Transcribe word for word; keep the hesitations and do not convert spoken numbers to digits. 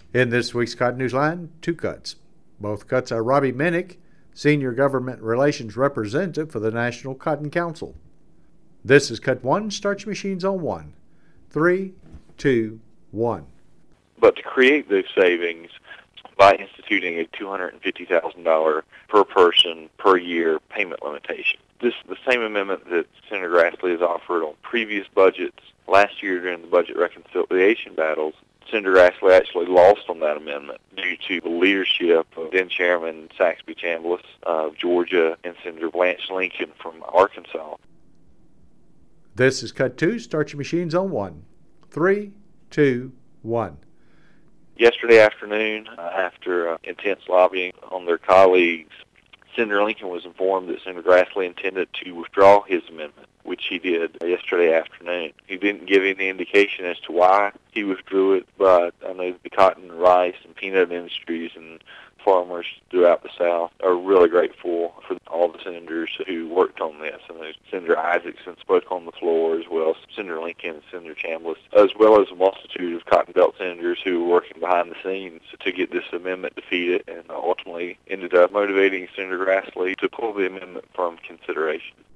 In this week's Cotton News Line, two cuts. Both cuts are Robbie Minnick, Senior Government Relations Representative for the National Cotton Council. This is cut one. Start your machines on one. Three, two, one. But to create those savings by instituting a two hundred fifty thousand dollars per person per year payment limitation. This is the same amendment that Senator Grassley has offered on previous budgets. Last year during the budget reconciliation battles, Senator Grassley actually lost on that amendment due to the leadership of then Chairman Saxby Chambliss of Georgia and Senator Blanche Lincoln from Arkansas. This is cut two. Start your machines on one. Three, two, one. Yesterday afternoon, uh, after uh, intense lobbying on their colleagues, Senator Lincoln was informed that Senator Grassley intended to withdraw his amendment, which he did yesterday afternoon. He didn't give any indication as to why he withdrew it, but I know the cotton, rice, and peanut industries and farmers throughout the South are really grateful for all the senators who worked on this. And Senator Isaacson spoke on the floor, as well as Senator Lincoln and Senator Chambliss, as well as a multitude of Cotton Belt senators who were working behind the scenes to get this amendment defeated, and ultimately ended up motivating Senator Grassley to pull the amendment from consideration.